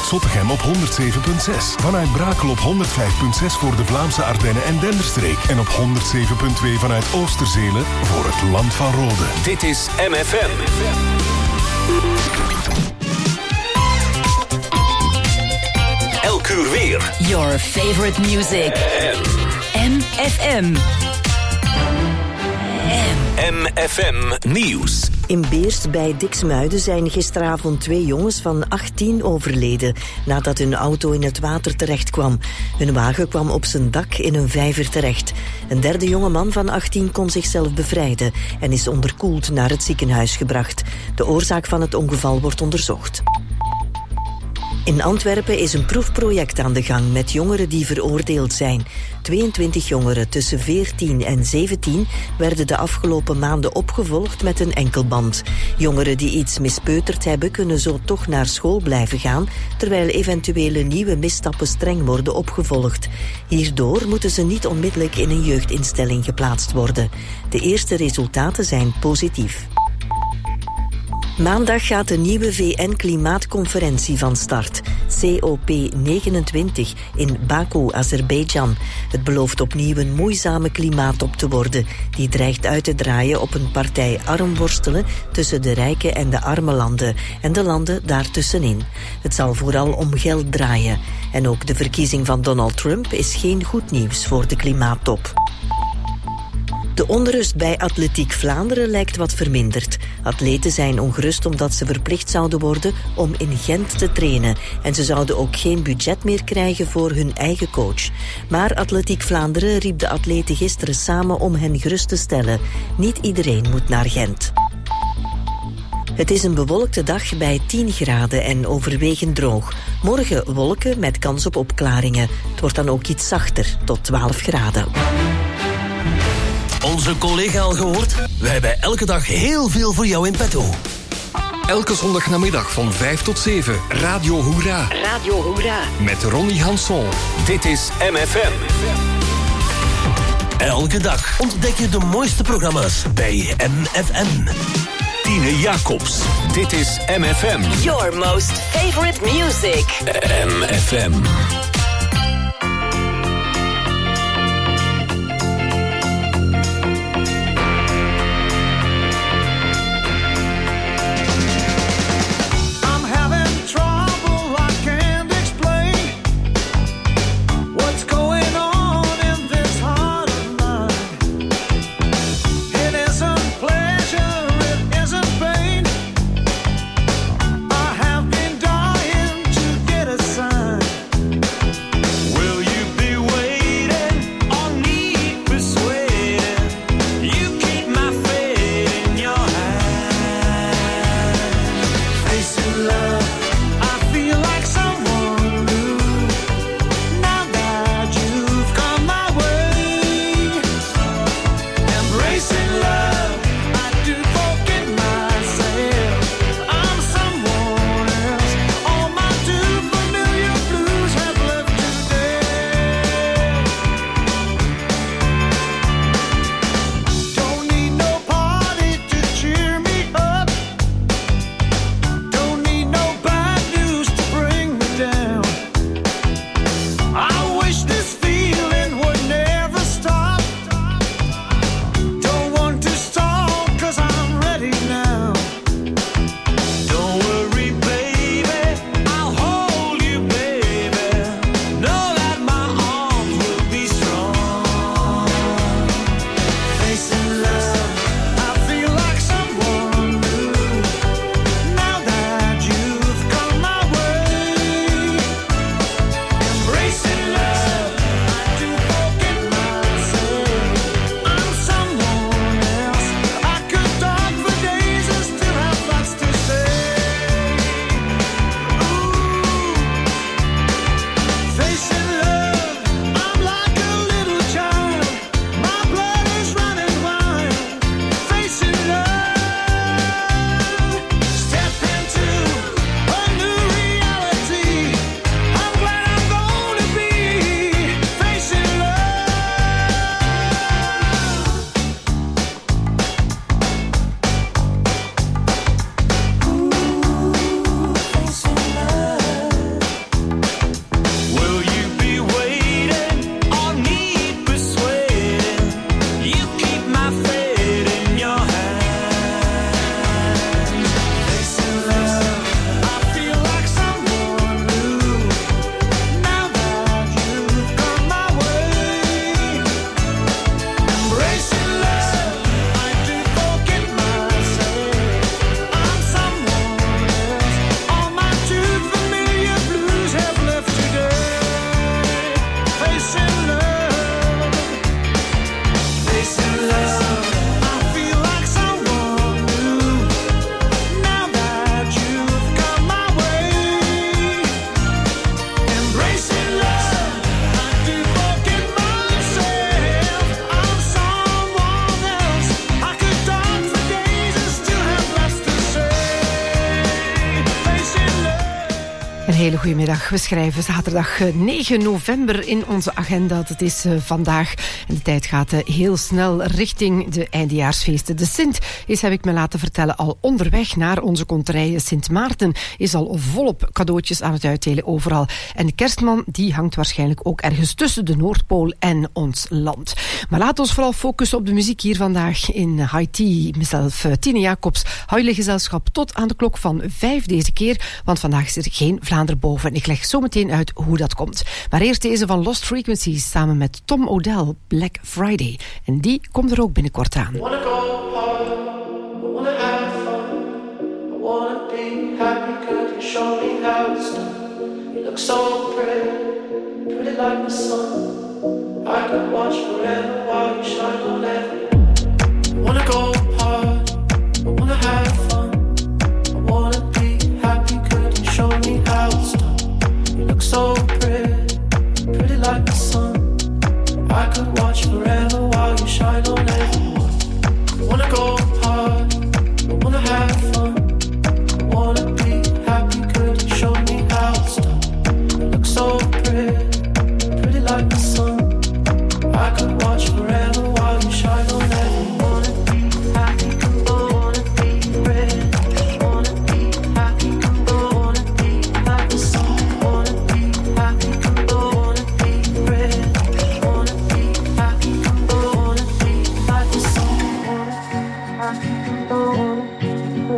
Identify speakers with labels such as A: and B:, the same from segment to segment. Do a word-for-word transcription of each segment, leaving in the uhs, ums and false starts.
A: vanuit Zottegem op honderd zeven komma zes. Vanuit Brakel op honderd vijf komma zes voor de Vlaamse Ardennen en Denderstreek. En op honderd zeven komma twee vanuit Oosterzelen voor het Land van Rode.
B: Dit is M F M. Elk uur weer.
C: Your favorite music. M F M.
B: M F M Nieuws.
D: In Beerst bij Diksmuiden zijn gisteravond twee jongens van achttien overleden nadat hun auto in het water terecht kwam. Hun wagen kwam op zijn dak in een vijver terecht. Een derde jongeman van achttien kon zichzelf bevrijden en is onderkoeld naar het ziekenhuis gebracht. De oorzaak van het ongeval wordt onderzocht. In Antwerpen is een proefproject aan de gang met jongeren die veroordeeld zijn. tweeëntwintig jongeren tussen veertien en zeventien werden de afgelopen maanden opgevolgd met een enkelband. Jongeren die iets mispeuterd hebben kunnen zo toch naar school blijven gaan, terwijl eventuele nieuwe misstappen streng worden opgevolgd. Hierdoor moeten ze niet onmiddellijk in een jeugdinstelling geplaatst worden. De eerste resultaten zijn positief. Maandag gaat de nieuwe V N-klimaatconferentie van start, C O P negenentwintig, in Baku, Azerbeidzjan. Het belooft opnieuw een moeizame klimaattop te worden, die dreigt uit te draaien op een partij armworstelen tussen de rijke en de arme landen en de landen daartussenin. Het zal vooral om geld draaien. En ook de verkiezing van Donald Trump is geen goed nieuws voor de klimaattop. De onrust bij Atletiek Vlaanderen lijkt wat verminderd. Atleten zijn ongerust omdat ze verplicht zouden worden om in Gent te trainen. En ze zouden ook geen budget meer krijgen voor hun eigen coach. Maar Atletiek Vlaanderen riep de atleten gisteren samen om hen gerust te stellen. Niet iedereen moet naar Gent. Het is een bewolkte dag bij tien graden en overwegend droog. Morgen wolken met kans op opklaringen. Het wordt dan ook iets zachter, tot twaalf graden.
E: Onze collega al gehoord? Wij hebben elke dag heel veel voor jou in petto.
F: Elke zondagnamiddag van vijf tot zeven, Radio Hoera.
C: Radio Hoera.
F: Met Ronnie Hanson.
B: Dit is M F M.
E: Elke dag ontdek je de mooiste programma's bij M F M.
B: Tine Jacobs. Dit is M F M.
C: Your most favorite music.
B: M F M.
G: Don't need Een hele goede middag. We schrijven zaterdag negen november in onze agenda. Dat is uh, vandaag. En de tijd gaat uh, heel snel richting de eindejaarsfeesten. De Sint is, heb ik me laten vertellen, al onderweg naar onze konterij. Sint Maarten is al volop cadeautjes aan het uitdelen overal. En de kerstman die hangt waarschijnlijk ook ergens tussen de Noordpool en ons land. Maar laten we vooral focussen op de muziek hier vandaag in Haiti. Mezelf, uh, Tine Jacobs, hou jullie gezelschap tot aan de klok van vijf deze keer. Want vandaag is er geen Vlaanderen boven. Ik leg zo meteen uit hoe dat komt. Maar eerst deze van Lost Frequencies samen met Tom Odell, Black Friday. En die komt er ook binnenkort aan.
H: Wanna go hard, I wanna have fun, I wanna be happy, could you show me how it's done? You look so pretty, pretty like the sun. I could watch forever while you shine on everyone. Wanna go hard, I wanna have fun, I wanna be happy, could you show me how it's done? You look so pretty, pretty like the sun. I could watch forever while you shine on everyone. I wanna go hard, I wanna have fun, I wanna be happy, could you show me how it's done? You look so pretty, pretty like the sun. I could watch forever while you shine on everyone. Wanna be happy, wanna be ready, wanna be happy, wanna be like the sun. Wanna be happy, wanna be ready, wanna be happy, wanna be like the sun. Wanna be happy, wanna be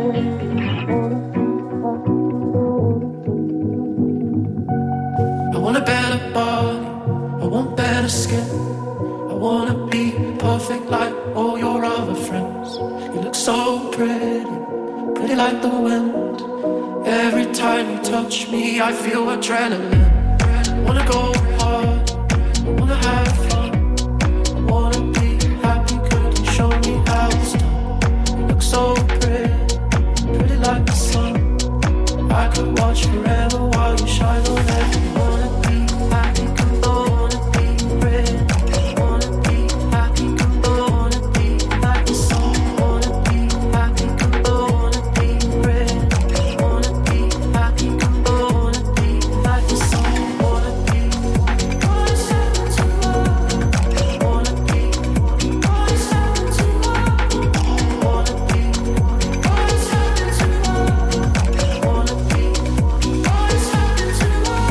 H: ready, I want a better body, I want better skin. I wanna be perfect like all your other friends. You look so pretty, pretty like the wind. Every time you touch me, I feel adrenaline. I wanna go hard, I wanna have fun, I wanna be happy, could you show me how it's done? You look so pretty, pretty like the sun. I could watch forever while you shine on everyone. Wanna be happy, wanna be ready, wanna be happy, wanna be like the sun. Wanna be happy, wanna be ready, wanna be happy, wanna be like the sun. Wanna be, wanna step into love, wanna be, wanna step into love, wanna be, wanna step into love, wanna be, wanna step into love.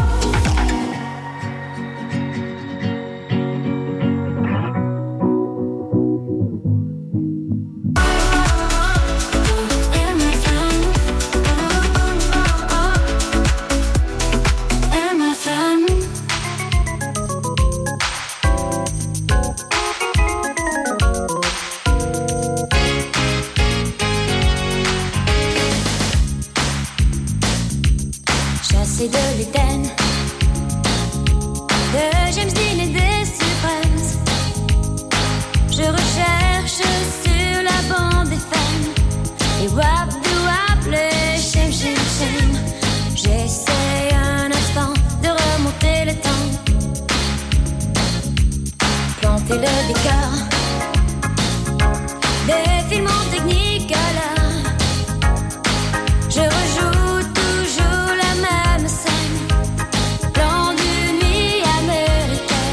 I: Chassé de l'Éden, de James Dean et des Supremes, je recherche sur la bande des femmes et wap de wap le shem shem shem. J'essaie un instant de remonter le temps, planter le décor, des films en technicolor. Je rejoue toujours la même scène, plan d'une nuit américaine.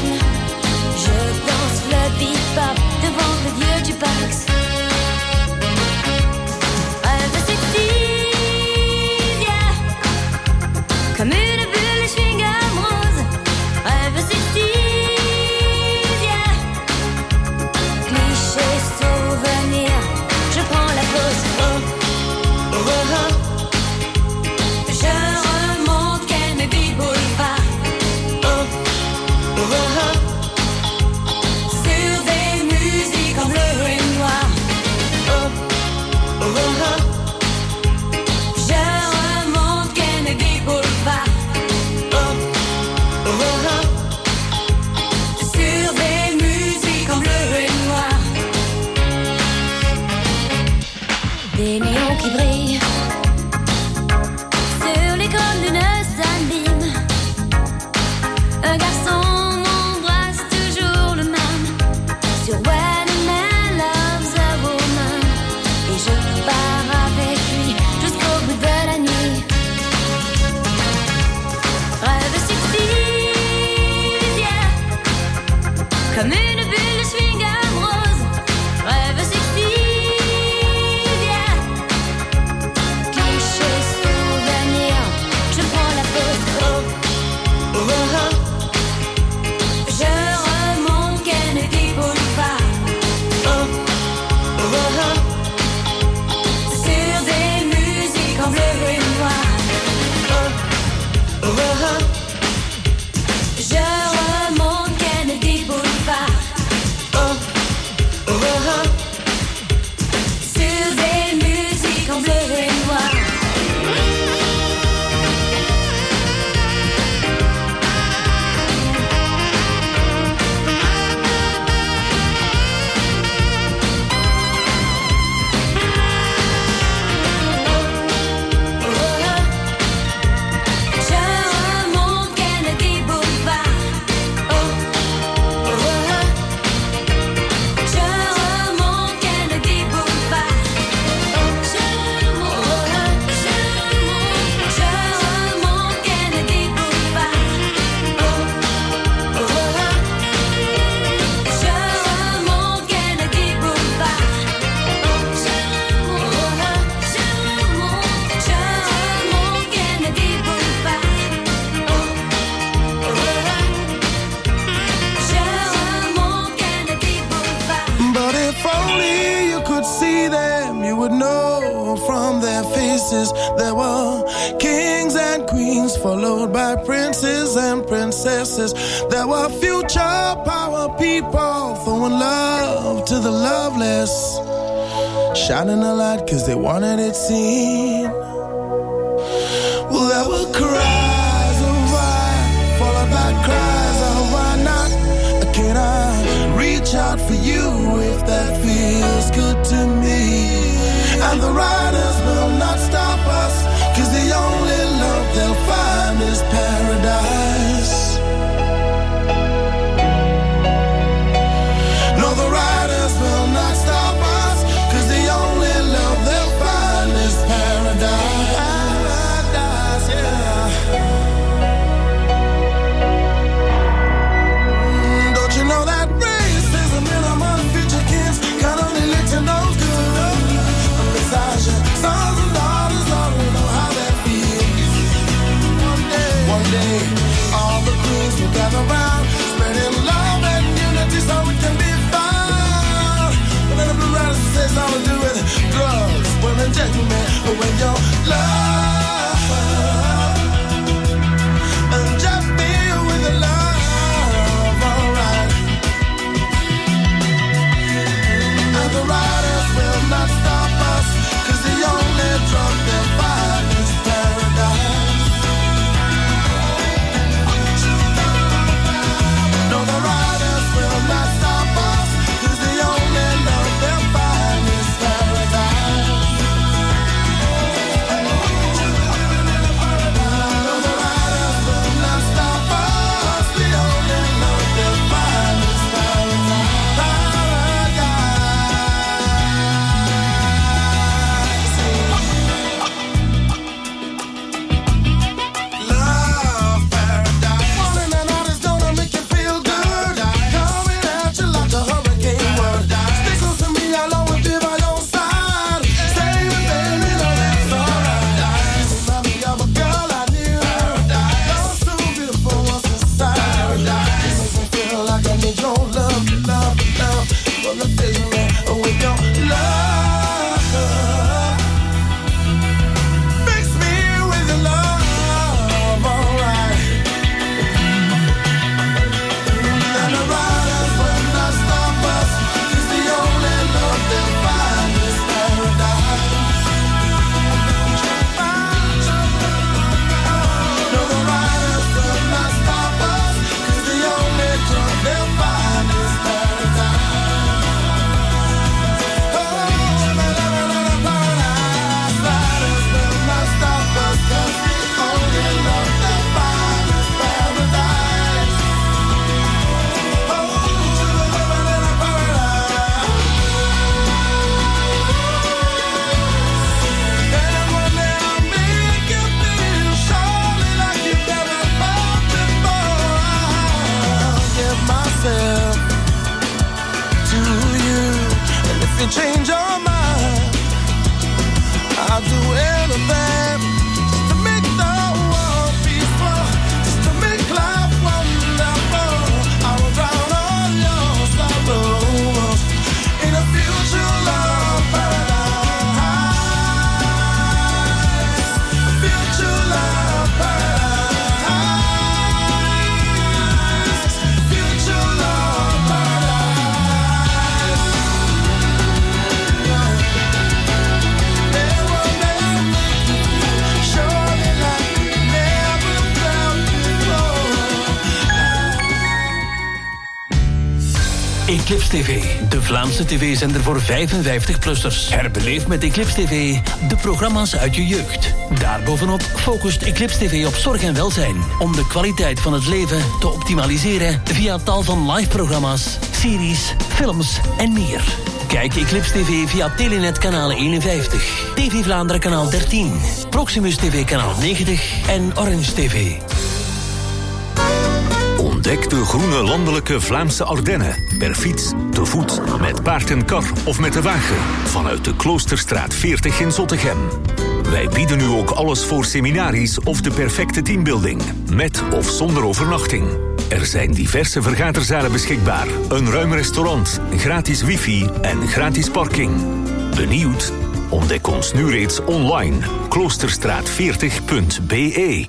J: races. There were kings and queens, followed by princes and princesses. There were future power people throwing love to the loveless, shining a light cause they wanted it seen. Well, there were cries of why, followed by cries of why not. Can I reach out for you if that feels good to me? And the riders will not stop us, cause the only love they'll find is paradise. No, the riders will not stop us, cause the only love they'll find is paradise. Paradise, yeah. Mm, don't you know that racism in among future kids can only lead to no good? Sons and daughters already know how that feels. One day, one day, all the queens will gather round, spreading love and unity so it can be found. But then the blue riders say something to do with drugs, women, gentlemen, when your love and just deal with the love, alright. And the riders will not stop us, cause the only drug they'll find is paradise. No, the riders will not stop us, cause the only love they'll find is paradise. No, the riders will not stop us, the only love they'll find is paradise. Love paradise. Falling and artists gonna make you feel good. Coming at you like a hurricane word. Stay close to me, I'll always be by your side. Stay with baby, no, that's alright. Remind me of a girl I knew. You're so beautiful once inside. Makes me feel like I need your love, love, love. Gonna fill me with your love. Fix me with your love, alright. And the riders will not stop us, cause the only love they'll find is paradise. No, the riders will not stop us, cause the only drug they'll find is paradise. Oh, la, la, la, la, la, paradise. Riders will not stop us, cause the only love they'll find is paradise. Oh, la, la, la, la, la, paradise. And one day I'll make you feel surely like you've never felt before. I'll give myself to you, and if you change your mind, I'll do anything just to make the world peaceful, just to make life wonderful. I will drown all your sorrows in a future love paradise. A future love paradise. Future love paradise. They will never make you feel surely like you never felt before.
E: Eclipse T V, de Vlaamse tv-zender voor vijfenvijftig-plussers. Herbeleef met Eclipse T V de programma's uit je jeugd. Daarbovenop focust Eclipse T V op zorg en welzijn, om de kwaliteit van het leven te optimaliseren via tal van live-programma's, series, films en meer. Kijk Eclipse T V via Telenet kanaal eenenvijftig, T V Vlaanderen kanaal dertien, Proximus T V kanaal negentig en Orange T V.
B: Ontdek de groene landelijke Vlaamse Ardennen. Per fiets, te voet, met paard en kar of met de wagen. Vanuit de Kloosterstraat veertig in Zottegem. Wij bieden u ook alles voor seminaries of de perfecte teambuilding. Met of zonder overnachting. Er zijn diverse vergaderzalen beschikbaar. Een ruim restaurant, gratis wifi en gratis parking. Benieuwd? Ontdek ons nu reeds online. kloosterstraat veertig punt b e.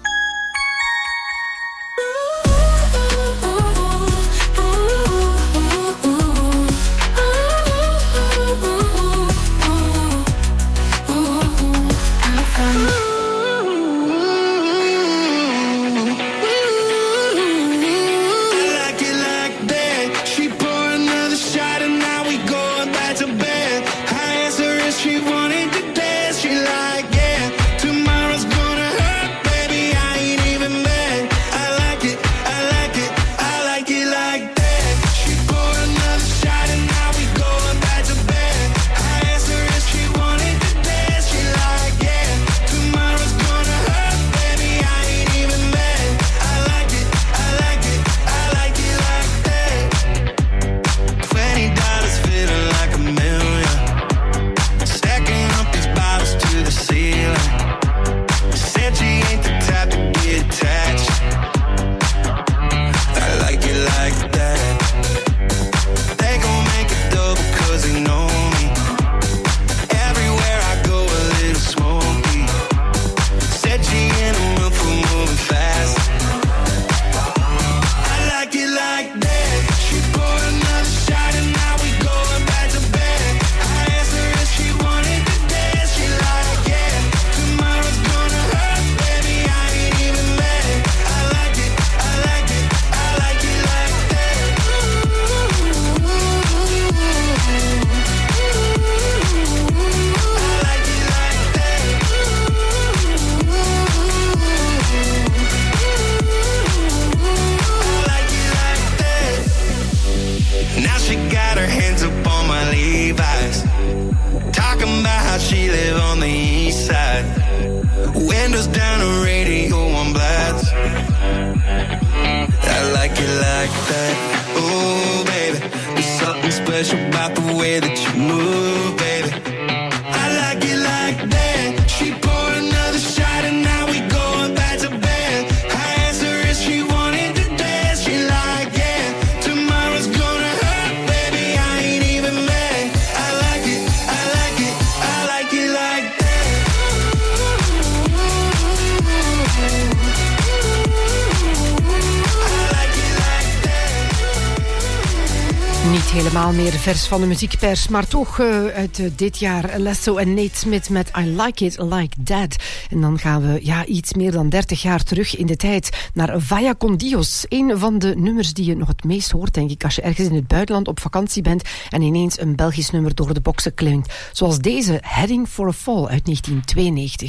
G: Helemaal meer vers van de muziekpers, maar toch uh, uit uh, dit jaar Lesso en Nate Smith met I Like It Like That. En dan gaan we ja, iets meer dan dertig jaar terug in de tijd naar Vaya con Dios. Een van de nummers die je nog het meest hoort, denk ik, als je ergens in het buitenland op vakantie bent en ineens een Belgisch nummer door de boksen klinkt. Zoals deze Heading for a Fall uit negentien tweeënnegentig.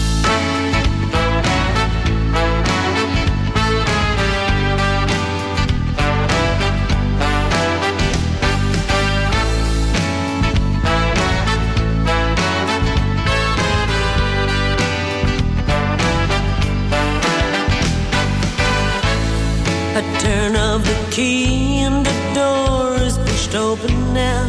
K: Turn of the key and the door is pushed open now.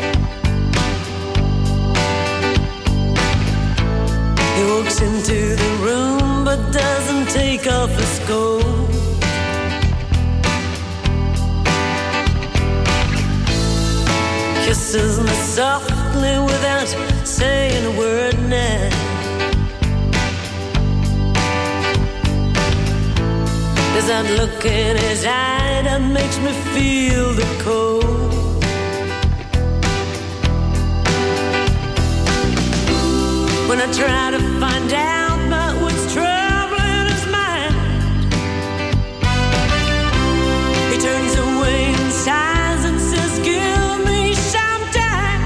K: He walks into the room but doesn't take off his coat. Kisses me softly without saying a word now. There's that look in his eye that makes me feel the cold. When I try to find out about what's troubling his mind, he turns away and sighs and says, give me some time.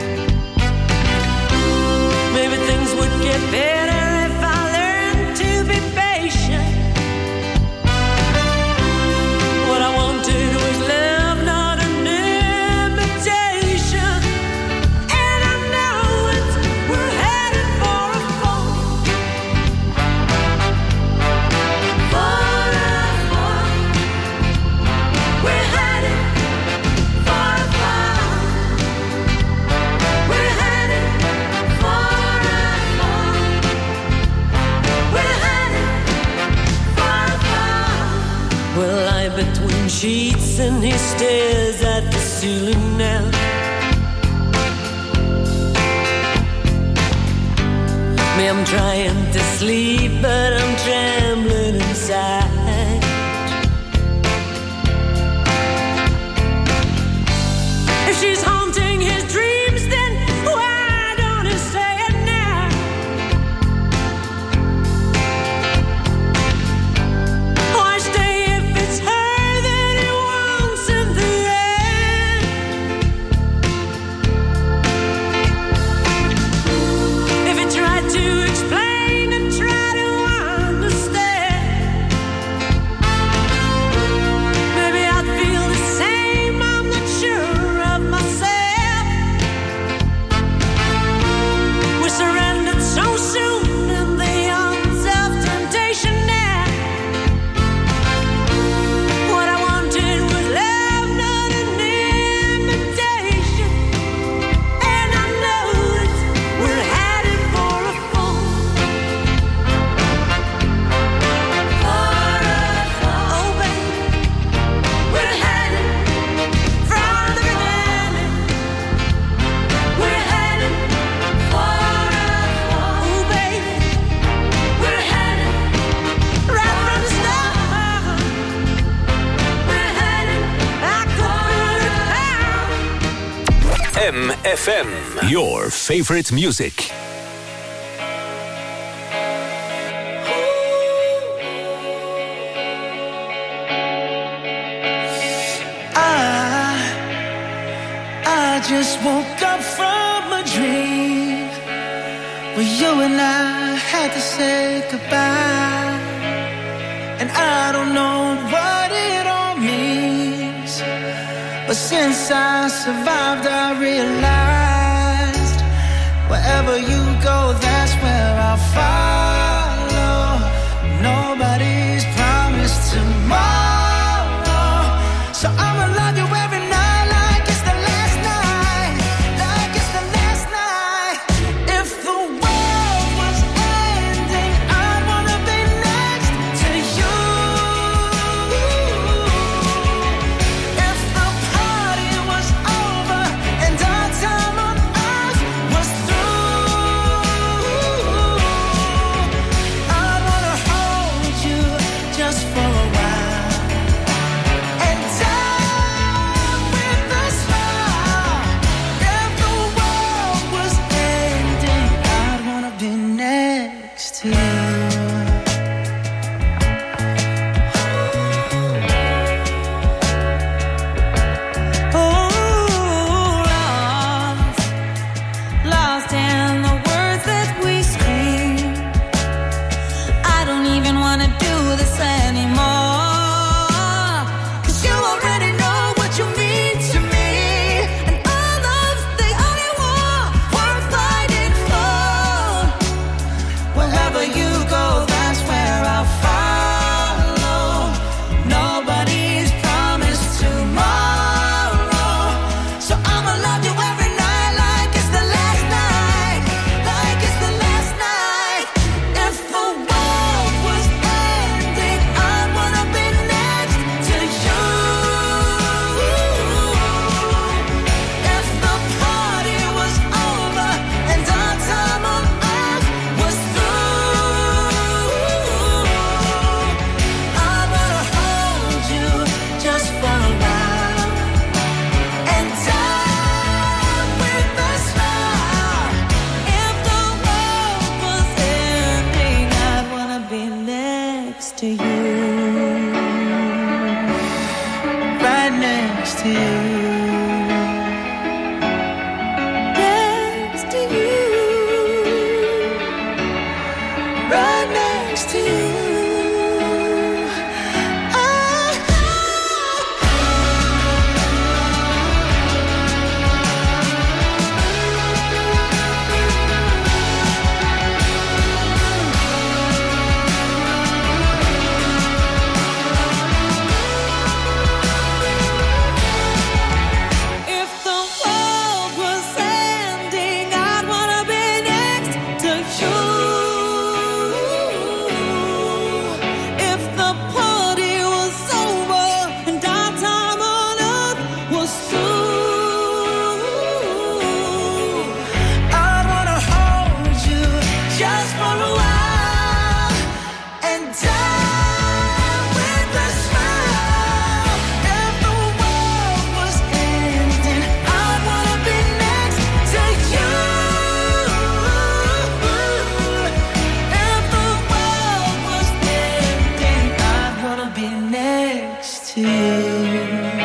K: Maybe things would get better if I learned to be patient. Between sheets and he stares at the ceiling now. Me, I'm trying to sleep, but I'm trembling inside. If she's haunting his dreams, then why don't he say it now? Why stay if it's her that he wants in the end? If he tried to explain and try to understand, maybe I'd feel the same. I'm not sure of myself. We surrendered so soon in the arms of temptation now. What I wanted was love, not an invitation. And I know that we're headed for a fall. For a fall. Oh, baby, we're headed from the beginning. We're headed for a fall. Oh, baby, we're headed right from the start. We're headed back to the
B: M F M, your favorite music.
J: I, I just woke up from a dream where you and I had to say goodbye. And I don't know what it all means, but since I survived, I realized wherever you go, that's where I'll follow. Nobody's promised tomorrow, so I'ma love you every night like it's the last night, like it's the last night. If the world was ending, I'd wanna be next to you. If the party was over and our time on earth was through, I'd wanna hold you just for a while and die with a smile. If the world was ending, I'd wanna be next to you. Oh, lost, lost in the words that we scream. I don't even wanna do this anymore, 'cause you already know what you mean to me, and all love's the only war worth fighting for. Wherever you go, that's where I'll follow. Nobody's promised tomorrow, so I'ma love you every night like it's the last night, like it's the last night. If the world was ending, I'd wanna be next to you. If the party was over and our time on earth was through, I'd wanna hold you just for a while and die with a smile. If the world was ending, I'd wanna be next to you, right next to you, next to you, right next to you. Ah.
L: to you.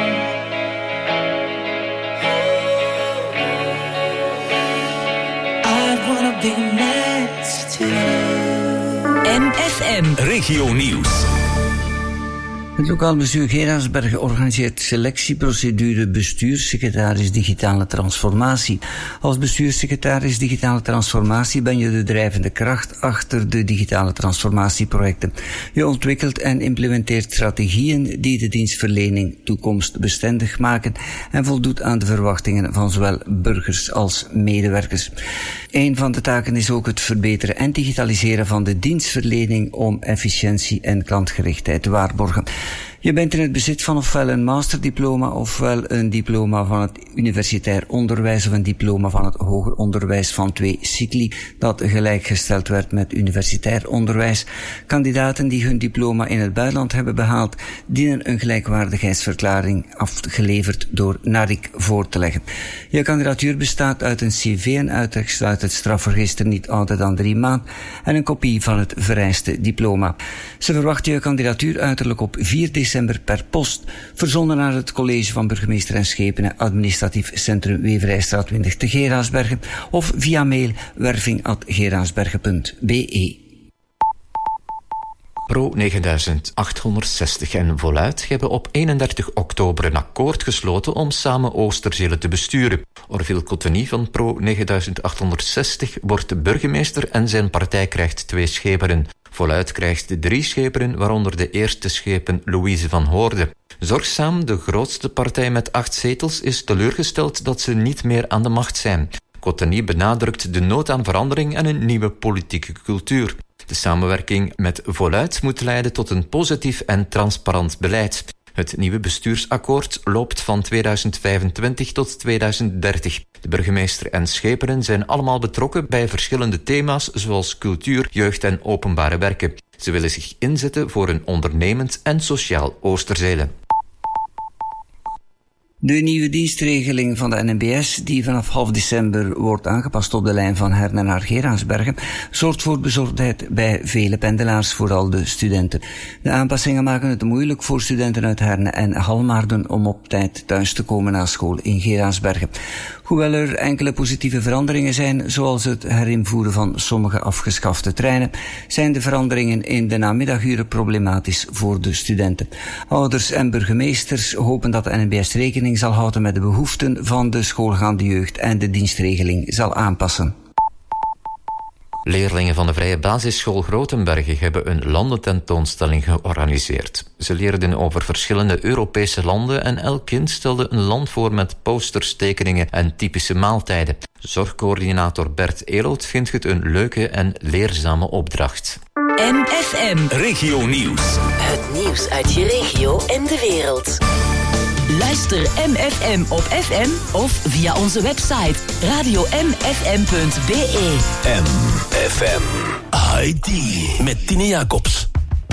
L: I wanna be next to you.
C: M F M
B: Regio Nieuws.
M: Het lokaal bestuur Geraardsbergen organiseert selectieprocedure bestuurssecretaris digitale transformatie. Als bestuurssecretaris digitale transformatie ben je de drijvende kracht achter de digitale transformatieprojecten. Je ontwikkelt en implementeert strategieën die de dienstverlening toekomstbestendig maken en voldoet aan de verwachtingen van zowel burgers als medewerkers. Een van de taken is ook het verbeteren en digitaliseren van de dienstverlening om efficiëntie en klantgerichtheid te waarborgen. Je bent in het bezit van ofwel een masterdiploma ofwel een diploma van het universitair onderwijs of een diploma van het hoger onderwijs van twee cycli dat gelijkgesteld werd met universitair onderwijs. Kandidaten die hun diploma in het buitenland hebben behaald, dienen een gelijkwaardigheidsverklaring afgeleverd door NARIC voor te leggen. Je kandidatuur bestaat uit een cv en uittreksel uit het strafregister niet ouder dan drie maanden en een kopie van het vereiste diploma. Ze verwachten je kandidatuur uiterlijk op vier december per post, verzonden naar het college van burgemeester en schepenen, administratief centrum Weverijstraat twintig te Geraardsbergen of via mail werving at geraardsbergen punt b e.
N: Pro negen achthonderdzestig en Voluit hebben op eenendertig oktober een akkoord gesloten om samen Oosterzele te besturen. Orville Cotteny van Pro negen achthondzestig wordt burgemeester en zijn partij krijgt twee schepenen. Voluit krijgt drie schepenen, waaronder de eerste schepen Louise van Hoorde. Zorgzaam, de grootste partij met acht zetels, is teleurgesteld dat ze niet meer aan de macht zijn. Cotteny benadrukt de nood aan verandering en een nieuwe politieke cultuur. De samenwerking met Voluit moet leiden tot een positief en transparant beleid. Het nieuwe bestuursakkoord loopt van tweeduizend vijfentwintig tot tweeduizend dertig. De burgemeester en schepenen zijn allemaal betrokken bij verschillende thema's zoals cultuur, jeugd en openbare werken. Ze willen zich inzetten voor een ondernemend en sociaal Oosterzele.
M: De nieuwe dienstregeling van de N M B S, die vanaf half december wordt aangepast op de lijn van Herne naar Geraardsbergen, zorgt voor bezorgdheid bij vele pendelaars, vooral de studenten. De aanpassingen maken het moeilijk voor studenten uit Herne en Halmaarden om op tijd thuis te komen na school in Geraardsbergen. Hoewel er enkele positieve veranderingen zijn, zoals het herinvoeren van sommige afgeschafte treinen, zijn de veranderingen in de namiddaguren problematisch voor de studenten. Ouders en burgemeesters hopen dat de N M B S rekening zal houden met de behoeften van de schoolgaande jeugd en de dienstregeling zal aanpassen.
N: Leerlingen van de Vrije Basisschool Grotenbergen hebben een landententoonstelling georganiseerd. Ze leerden over verschillende Europese landen en elk kind stelde een land voor met posters, tekeningen en typische maaltijden. Zorgcoördinator Bert Eloot vindt het een leuke en leerzame opdracht.
C: M F M
B: Regio Nieuws.
C: Het nieuws uit je regio en de wereld. Luister M F M op F M of via onze website radio m f m punt b e.
B: M F M I D met Tine Jacobs.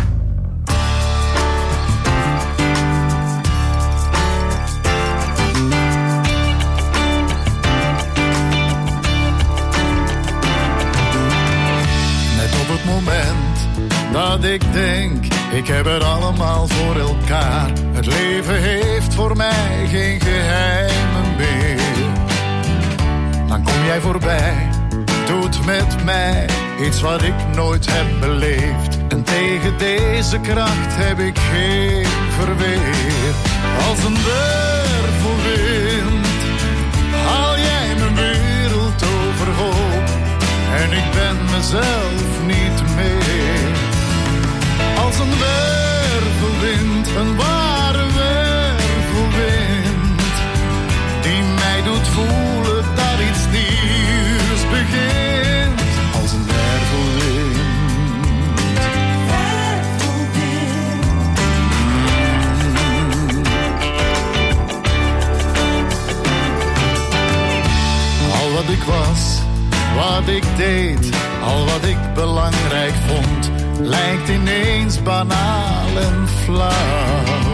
O: Net op het moment dat ik denk, ik heb het allemaal voor elkaar. Het leven heeft voor mij geen geheimen meer. Dan kom jij voorbij, doet met mij iets wat ik nooit heb beleefd. En tegen deze kracht heb ik geen verweer. Als een wervelwind haal jij mijn wereld overhoop. En ik ben mezelf niet meer. Als een wervelwind, een ware wervelwind, die mij doet voelen dat iets nieuws begint. Als een wervelwind. Wervelwind. Al wat ik was, wat ik deed, al wat ik belangrijk vond, lijkt ineens banaal en flauw.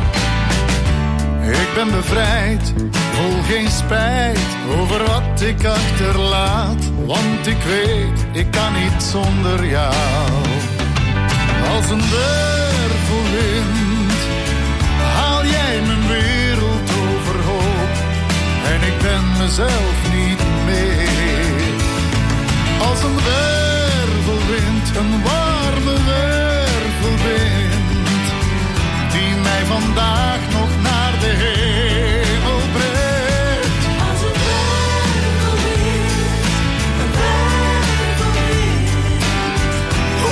O: Ik ben bevrijd, voel geen spijt over wat ik achterlaat, want ik weet, ik kan niet zonder jou. Als een wervelwind mezelf niet meer. Als een wervelwind, een warme wervelwind, die mij vandaag nog naar de hemel brengt.
K: Als een wervelwind, een wervelwind.
O: Oh,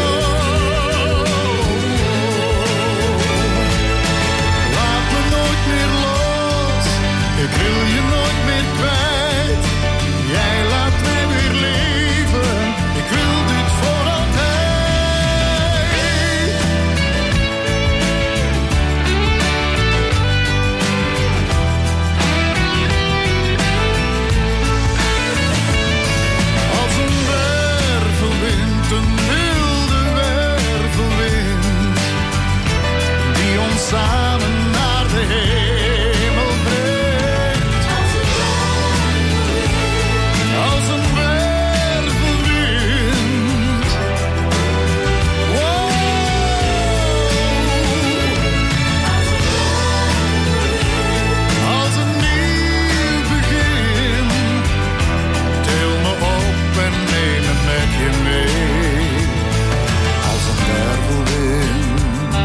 O: laat me nooit meer los, ik wil je nooit meer kwijt. Jij laat mij weer leven, ik wil dit voor altijd. Als een wervelwind, een wilde wervelwind, die ons samen naar de hemel brengt. Als een wervelwind. Wow. Als een nieuw begin. Til me op en neem me met je mee. Als een wervelwind.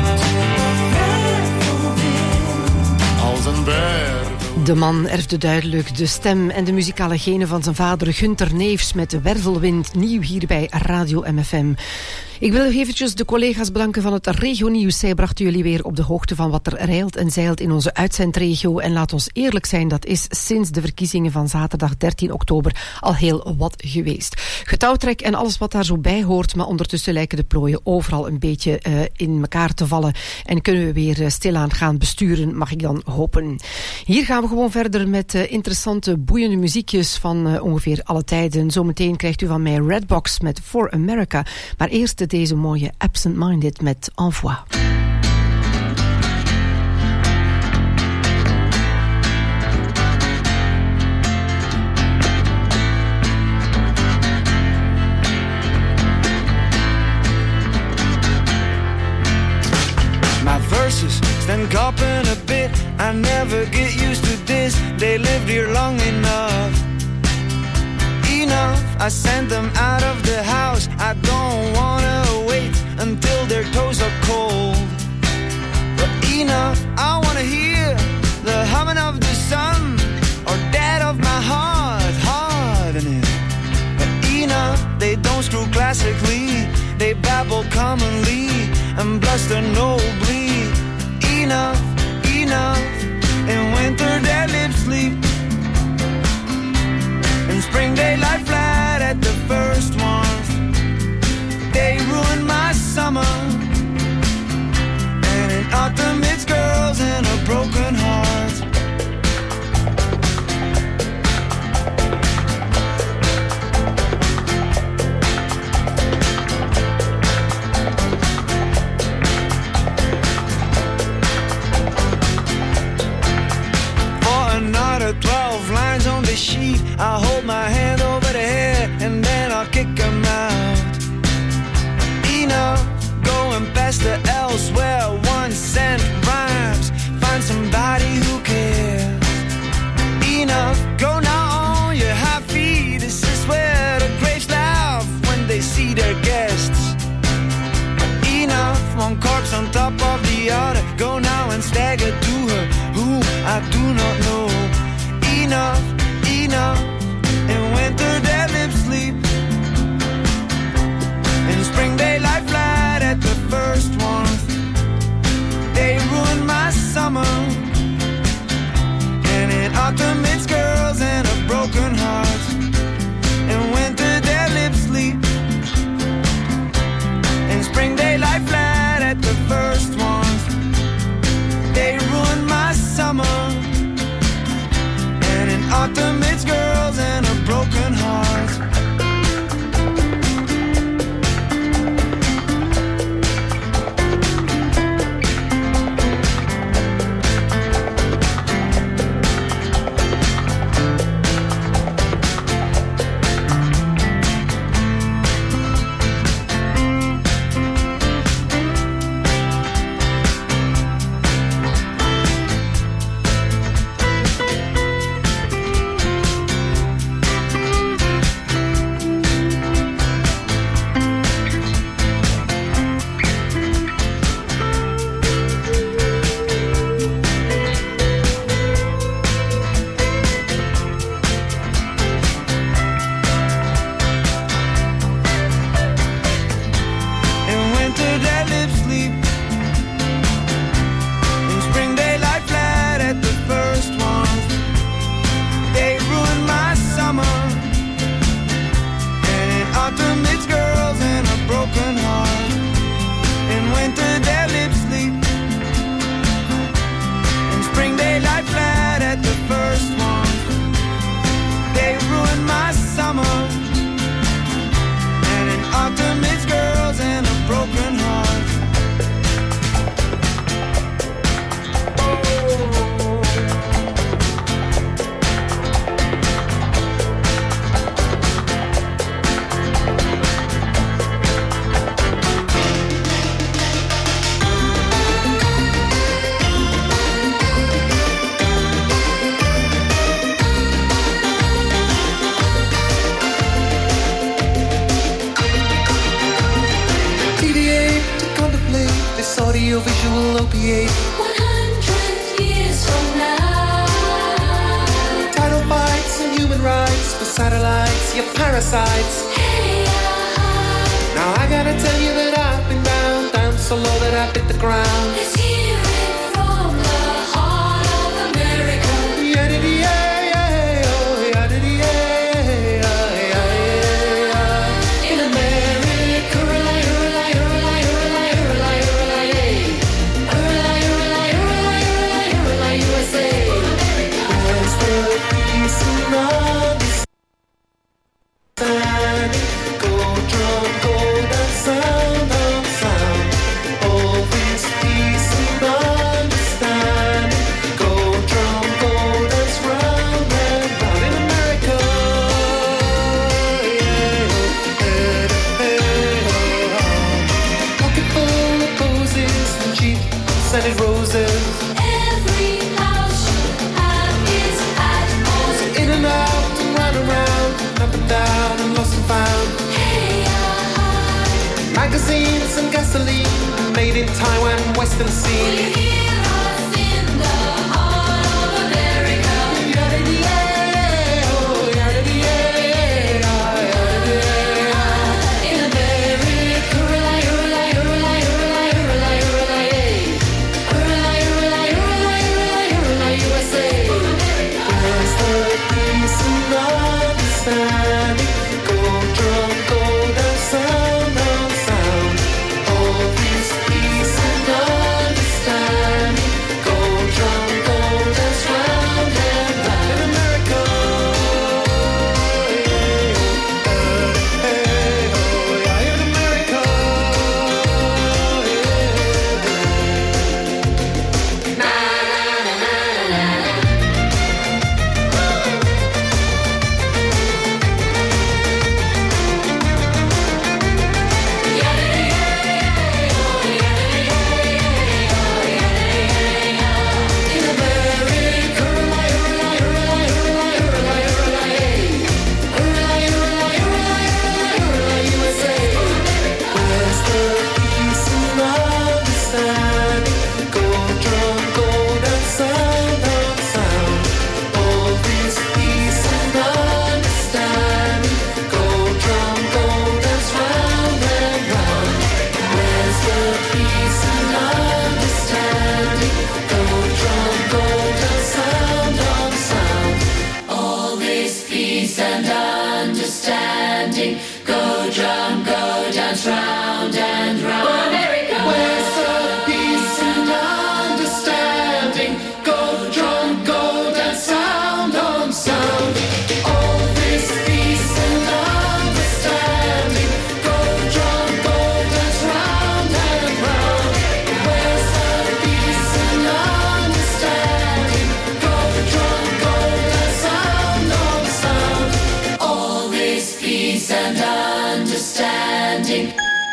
O: Als een wervelwind.
G: De man erfde duidelijk de stem en de muzikale genen van zijn vader Gunter Neefs met de wervelwind, nieuw hier bij Radio M F M. Ik wil eventjes de collega's bedanken van het Regionieuws. Zij brachten jullie weer op de hoogte van wat er rijlt en zeilt in onze uitzendregio. En laat ons eerlijk zijn, dat is sinds de verkiezingen van zaterdag dertien oktober al heel wat geweest. Getouwtrek en alles wat daar zo bij hoort, maar ondertussen lijken de plooien overal een beetje uh, in elkaar te vallen. En kunnen we weer uh, stilaan gaan besturen, mag ik dan hopen. Hier gaan we gewoon verder met uh, interessante, boeiende muziekjes van uh, ongeveer alle tijden. Zometeen krijgt u van mij Redbox met For America. Maar eerst deze mooie Absent Minded met Envoi.
P: My verses stand copping a bit. I never get used to this. They lived here long enough. Enough, I sent them out of the house. I don't wanna wait until their toes are cold. But enough, I wanna hear the humming of the sun, or that of my heart, hardening. But enough, they don't screw classically. They babble commonly and bluster nobly. Enough, enough, in winter their lips sleep. In spring they lie flat at the first warmth. They ruin my summer. And in autumn it's girls and a broken heart. For another twelve lines on the sheet, I'll hold my hand over the head and then I'll kick them out. Enough, going past the elsewhere, one cent rhymes, find somebody who cares. Enough, go now on your high feet, this is where the graves laugh when they see their guests. Enough, one corpse on top of the other, go now and stagger to her, who I do not know. Enough, enough, in winter their lips sleep. In spring they lie flat at the first warmth. They ruin my summer. And in autumn it's girls and a broken heart. In winter their lips sleep. In spring they lie flat at the first warmth. They ruin my summer.
Q: audiovisual opiate.
K: one hundred years from now.
Q: Title fights and human rights for satellites, you're parasites.
K: Hey, uh-huh.
Q: Now I gotta tell you that I've been down, down so low that I bit the ground.
K: Let's hear it from the heart of America.
Q: Yeah-diddy-yeah, yeah, oh, yeah-diddy-yeah, yeah, yeah, yeah.
K: In America, hurrah, hurrah, hurrah, hurrah, hurrah, hurrah, yeah. Hurrah, hurrah, hurrah, hurrah, hurrah, U S A.
Q: Where's the peace and understanding? Go drum, go that sound of sound. All this peace and understanding. Go drum, go dance round and round in America. Yeah, hey, hey, oh. Pocket full of posies and cheap scented roses.
K: Every house should have its animals.
Q: In and out and round and round, up and down and lost and found.
K: Hey, uh-huh.
Q: Magazines and gasoline made in Taiwan, Western
K: Will you
Q: scene.
K: hear us in the heart of America?
Q: Yeah-diddy-yeah, oh, yeah-diddy-yeah, yeah-diddy-yeah.
K: In America, hurrah, hurrah, hurrah, hurrah, hurrah, hurrah, yeah. Hurrah, hurrah, hurrah, hurrah, hurrah, U S A.
Q: Where's the peace and understanding? Go drum, go that sound of sound. All this peace and understanding. Go drum, go dance round and round in America. Yeah, hey, oh, yeah, in America. Yeah. Na, na, na, na, na, na. In America, hurrah, hurrah, hurrah, hurrah, hurrah, hurrah, yeah. Hurrah, hurrah, hurrah, hurrah, U S A. Where's the peace and understanding? Go drum, go that sound of sound. All this peace and understanding. Go drum, go dance round and round. Where's the peace and understanding? Go drum, go dance sound of sound.
K: All this peace and understanding. Go drum, go dance round and round. America,
Q: Where's the peace and understanding? Go drum, go dance sound on sound. All this peace and understanding. Go drum, go dance round and round. Where's the peace and understanding? Go drum, go dance sound on sound.
K: all this peace and understanding.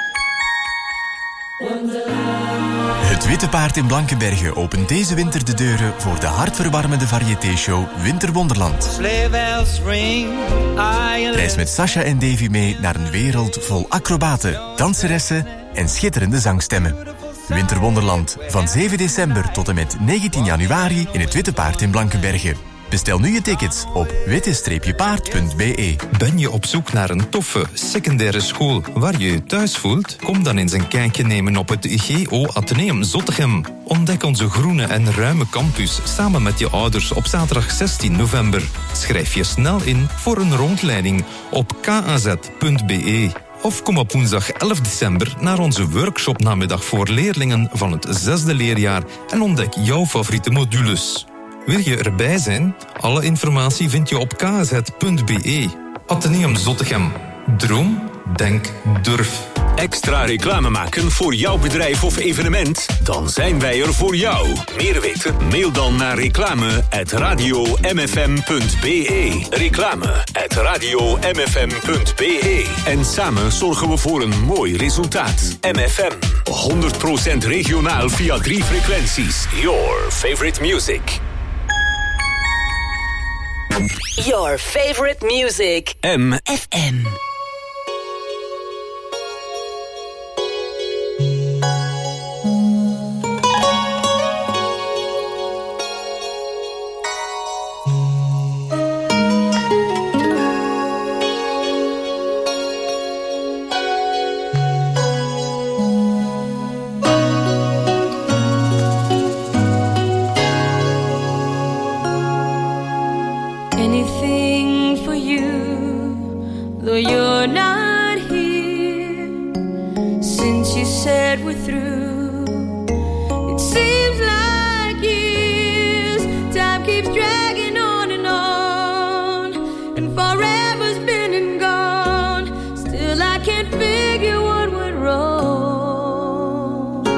R: Het Witte Paard in Blankenberge opent deze winter de deuren voor de hartverwarmende variété-show Winterwonderland.
L: Sleigh bells ring, I
R: Reis met Sasha en Davy mee naar een wereld vol acrobaten, danseressen en schitterende zangstemmen. Winterwonderland van zeven december tot en met negentien januari in het Witte Paard in Blankenberge. Bestel nu je tickets op witte paard punt b e.
S: Ben je op zoek naar een toffe secundaire school waar je je thuis voelt? Kom dan eens een kijkje nemen op het G O Atheneum Zottegem. Ontdek onze groene en ruime campus samen met je ouders op zaterdag zestien november. Schrijf je snel in voor een rondleiding op k a z punt b e. Of kom op woensdag elf december naar onze workshopnamiddag voor leerlingen van het zesde leerjaar en ontdek jouw favoriete modules. Wil je erbij zijn? Alle informatie vind je op k z punt b e. Atheneum Zottegem. Droom, denk, durf.
B: Extra reclame maken voor jouw bedrijf of evenement? Dan zijn wij er voor jou. Meer weten? Mail dan naar reclame at radio m f m punt b e. Reclame at radio m f m punt b e. En samen zorgen we voor een mooi resultaat. M F M. honderd procent regionaal via drie frequenties. Your favorite music.
C: Your favorite music.
B: M
C: F M.
K: we're through. It seems like years, time keeps dragging on and on, and forever's been and gone. Still I can't figure what went wrong.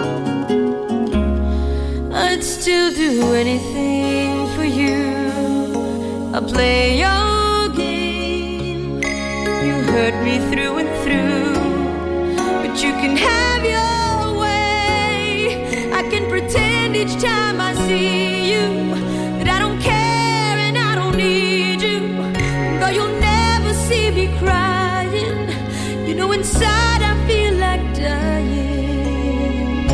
K: I'd still do anything for you. I'll play your game. You hurt me through and through, but you can have your way. I can pretend each time I see you that I don't care and I don't need you. Though you'll never see me crying, you know inside I feel like dying.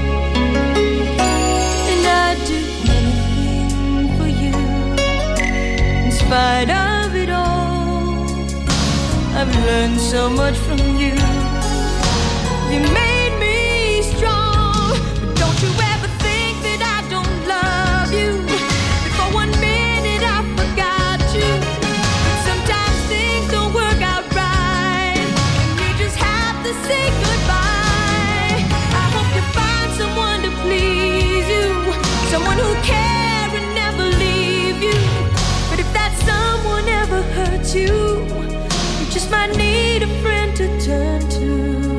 K: And I'd do anything for you. In spite of it all, I've learned so much from you. You made me strong, but don't you ever think that I don't love you. That for one minute I forgot you. But sometimes things don't work out right, and you just have to say goodbye. I hope you find someone to please you, someone who care and never leave you. But if that someone ever hurts you, you just might need a friend to turn to.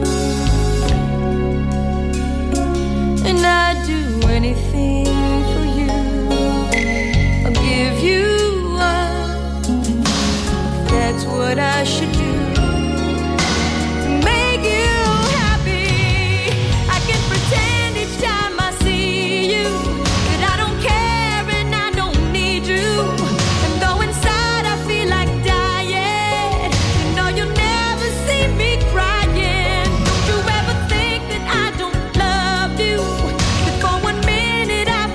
K: And I'd do anything for you. I'll give you up. That's what I should do to make you happy. I can pretend each time I see you that I don't care and I don't need you. And though inside I feel like dying, you know you'll never see me crying. Don't you ever think that I don't love you. That for one minute I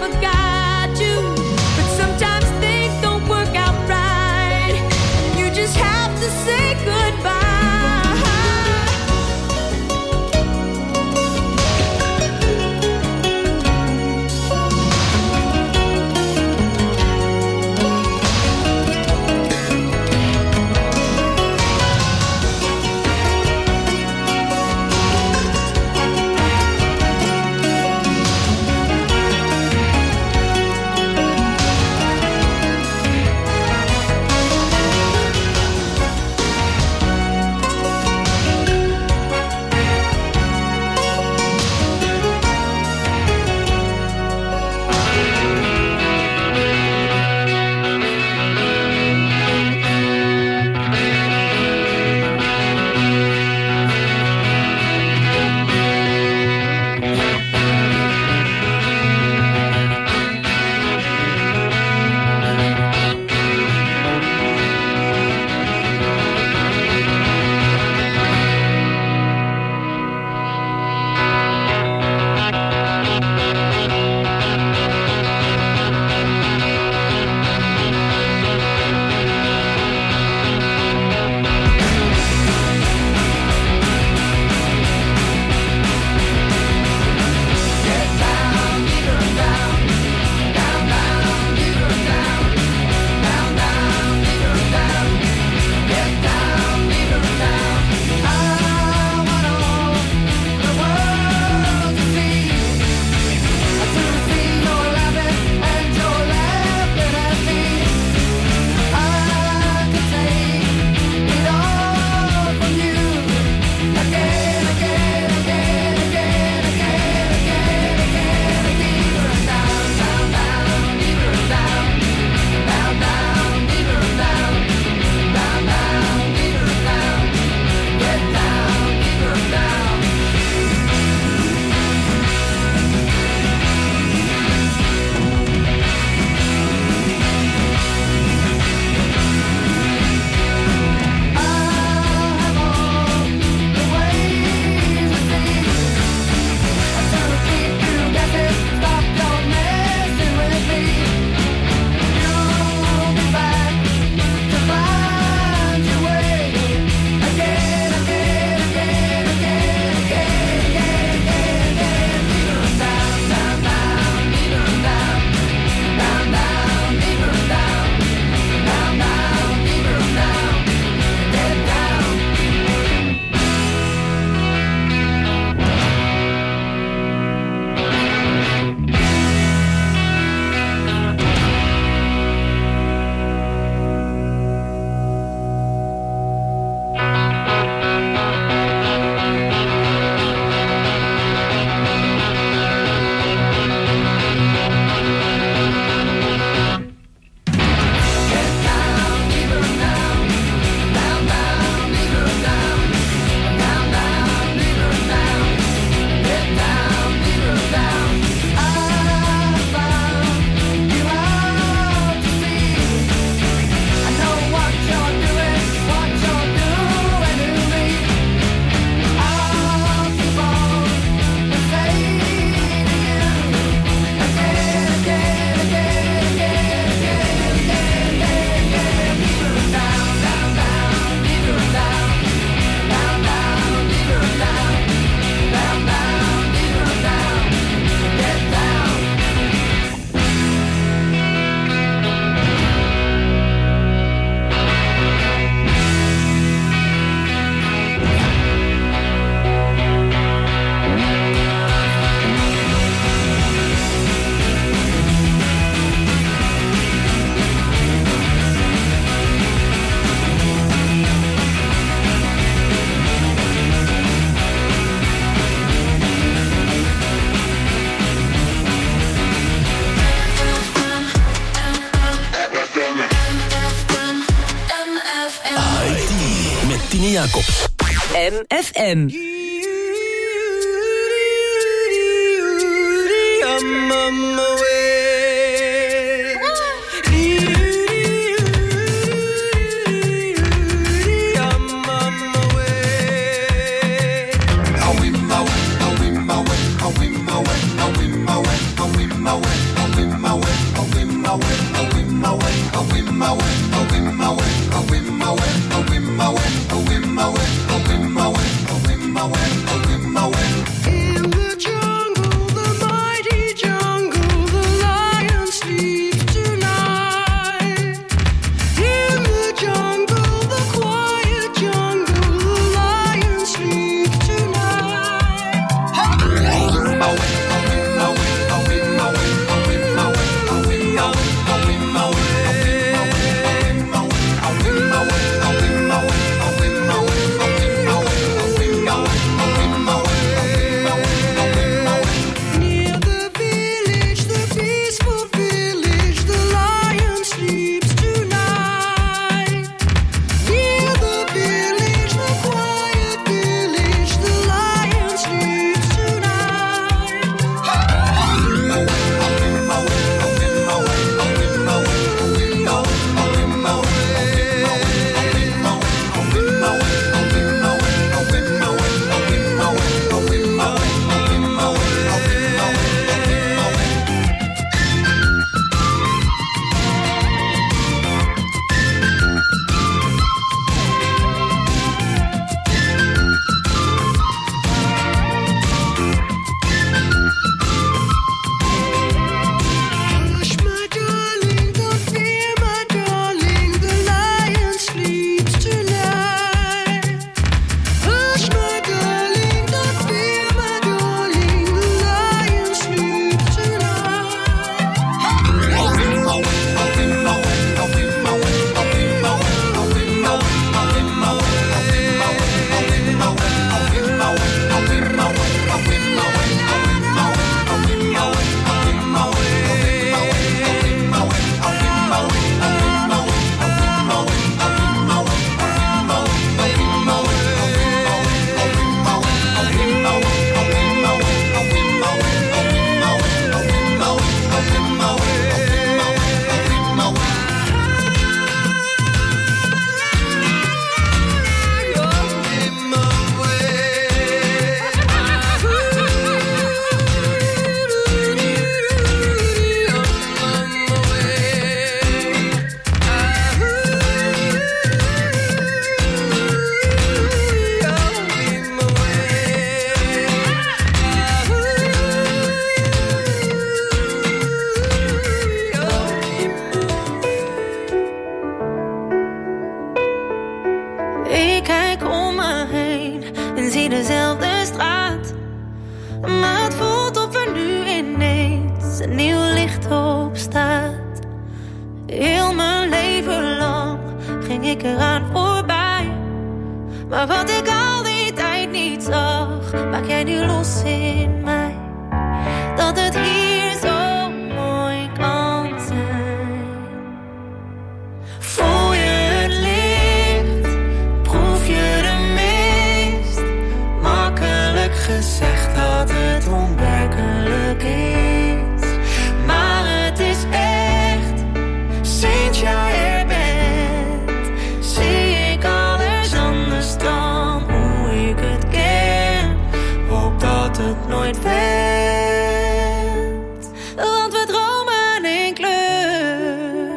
E: Eline Jacobs.
C: M F M.
P: I'm on my way. In the jungle, the mighty jungle, the lion sleeps tonight. In the jungle, the quiet jungle, the lion sleeps tonight. Near the village, the peaceful village, the lion sleeps tonight. Near the village, the quiet village, the lion sleeps Hush, my darling, don't fear, my darling, the lion sleeps tonight. Hush, my darling, don't fear, my darling, the lion sleeps Ik kijk om me heen en zie dezelfde straat. Maar het voelt of er nu ineens een nieuw licht op staat. Heel mijn leven lang ging ik eraan voorbij. Maar wat ik al die tijd niet zag, maak jij nu los in mij. Dat het hier zo mooi kan zijn. Voel je het licht? Proef je de mist? Makkelijk gezegd dat het onwerkelijk is. Maar het is echt, sinds jij er bent, zie ik alles anders dan hoe ik het ken. Hoop dat het nooit wendt, want we dromen in kleur.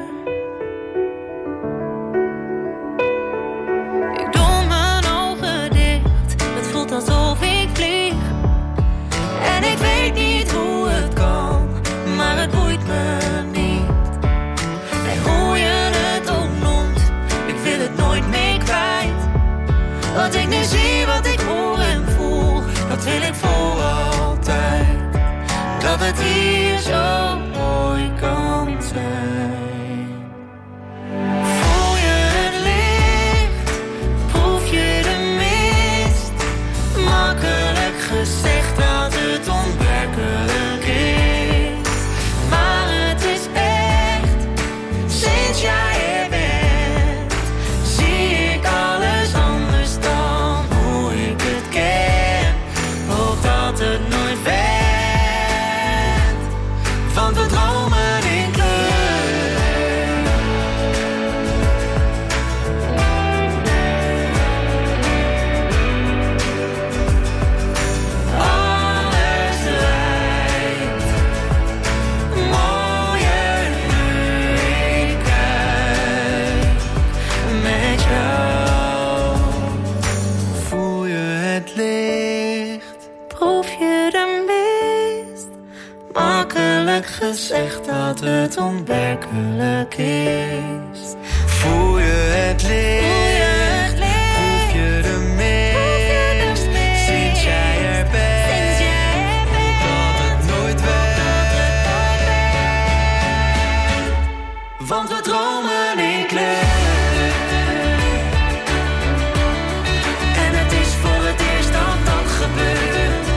P: Ik doe mijn ogen dicht, het voelt alsof ik vlieg. En ik weet niet hoe het kan, maar het boeit me niet. En hoe je het ook noemt, ik wil het nooit meer kwijt. Wat ik nu zie, wat ik hoor en voel, dat wil ik voor altijd. Dat het hier zo mooi kan zijn. Voel je het licht? Proef je de mist? Makkelijk gezegd dat het onwerkelijk is. Maar het is echt, sinds jij er bent, zie ik alles anders
L: Makkelijk gezegd dat het onwerkelijk is. Voel je het licht, proef je de mist, sinds jij er bent, dat het nooit werkt. Want we dromen in kleur. En het is voor het eerst dat dat gebeurt.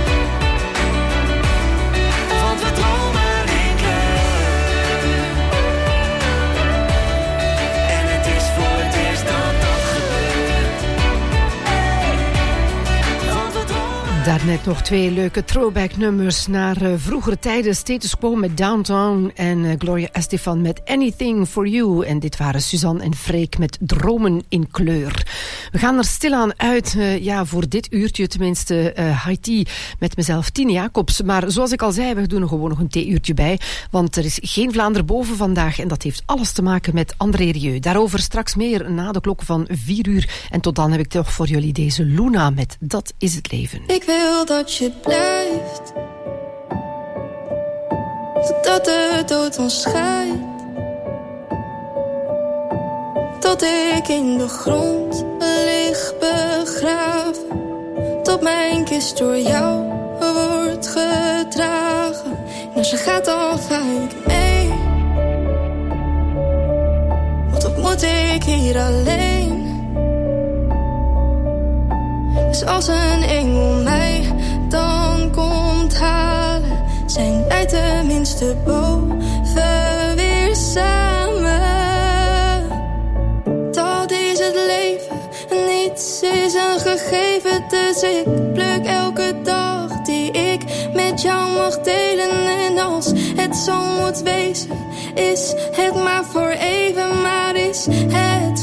G: Daarnet nog twee leuke throwback nummers naar uh, vroegere tijden. Status Quo met Downtown en uh, Gloria Estefan met Anything for You. En dit waren Suzanne en Freek met Dromen in kleur. We gaan er stilaan uit, uh, ja, voor dit uurtje tenminste, uh, high tea met mezelf, Tine Jacobs. Maar zoals ik al zei, we doen er gewoon nog een theeuurtje bij. Want er is geen Vlaanderen boven vandaag en dat heeft alles te maken met André Rieu. Daarover straks meer na de klok van vier uur. En tot dan heb ik toch voor jullie deze Luna met Dat is het leven.
T: Ik wil dat je blijft, totdat de dood ons scheidt, tot ik in de grond lig begraven, tot mijn kist door jou wordt gedragen. En als je gaat dan ga ik mee, want wat moet ik hier alleen? Dus als een engel mij dan komt halen, zijn wij tenminste boven weer samen. Dat is het leven, niets is een gegeven. Dus ik pluk elke dag die ik met jou mag delen. En als het zo moet wezen, is het maar voor even. Maar is het